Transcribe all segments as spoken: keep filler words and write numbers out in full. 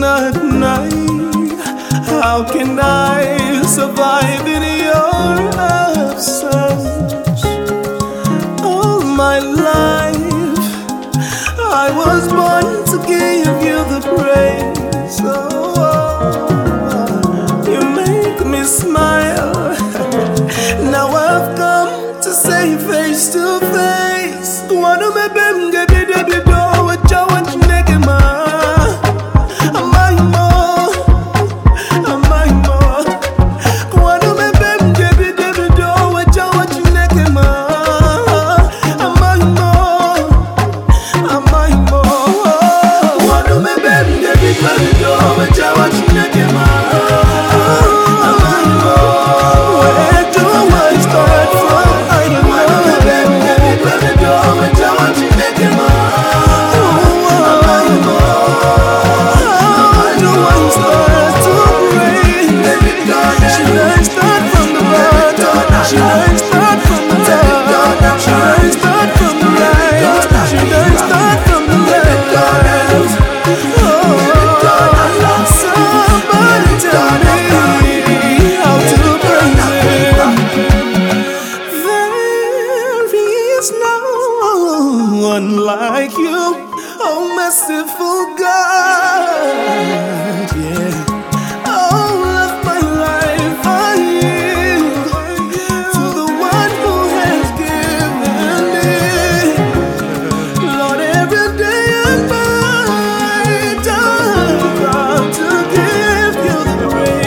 at night. How can I survive in your absence? All my life I was born to give you the praise. Oh, you make me smile. Now I've come to say face to face. Wanna me bem get it up your door with your one naked man. Like you, oh merciful God, yeah. All of my life I yield to the one who has given me. Lord, every day and night I'm proud to give you the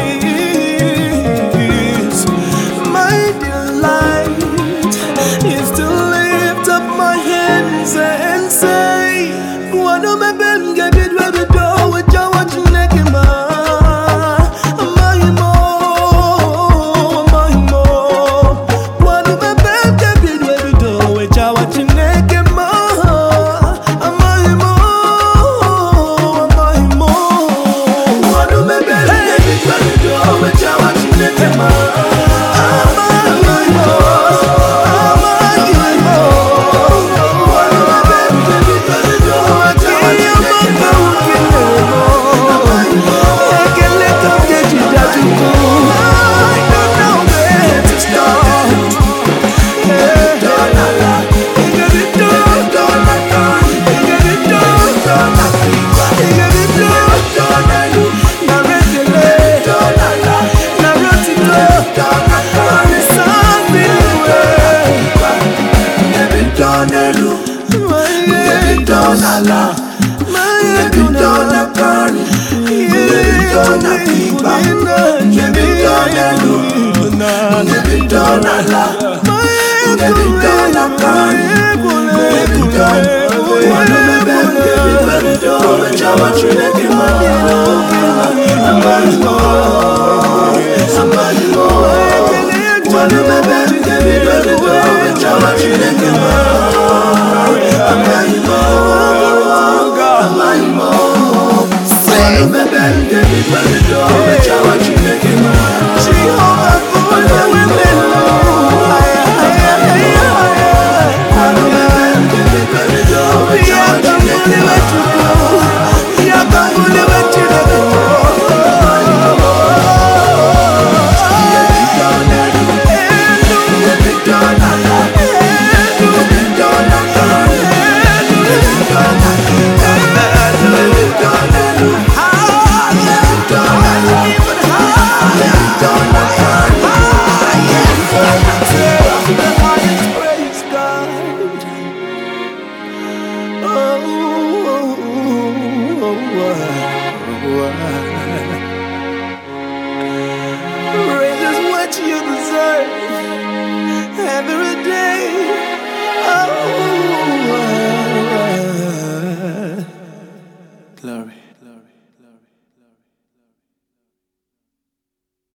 praise. My delight is to lift up my hands and say, wanna me ben get it where the door with your watch naked man. Am I more? Am I more? Wanna me ben get it where the door with your watch naked man. Am I more? Am I more? Wanna me ben get it where the door with your watch naked man. Donala, baby dona kani, baby dona pipa, baby dona lu, baby dona la, baby dona kani, baby dona. Wanna me bend, baby, baby dona, chama chune kima, amani mo, amani mo. Wanna me bend, baby, baby dona, chama chune kima, amani mo. She